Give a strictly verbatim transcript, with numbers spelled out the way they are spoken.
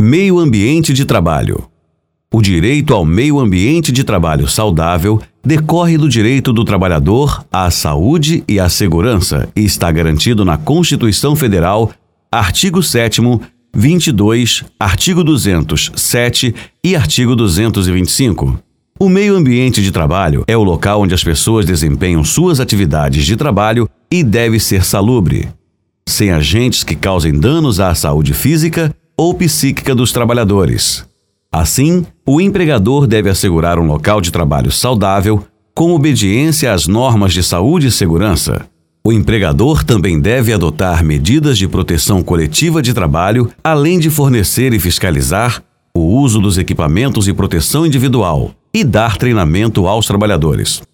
Meio ambiente de trabalho. O direito ao meio ambiente de trabalho saudável decorre do direito do trabalhador à saúde e à segurança e está garantido na Constituição Federal, artigo sétimo, vinte e dois, artigo duzentos e sete e artigo duzentos e vinte e cinco. O meio ambiente de trabalho é o local onde as pessoas desempenham suas atividades de trabalho e deve ser salubre, sem agentes que causem danos à saúde física ou psíquica dos trabalhadores. Assim, o empregador deve assegurar um local de trabalho saudável com obediência às normas de saúde e segurança. O empregador também deve adotar medidas de proteção coletiva de trabalho, além de fornecer e fiscalizar o uso dos equipamentos de proteção individual e dar treinamento aos trabalhadores.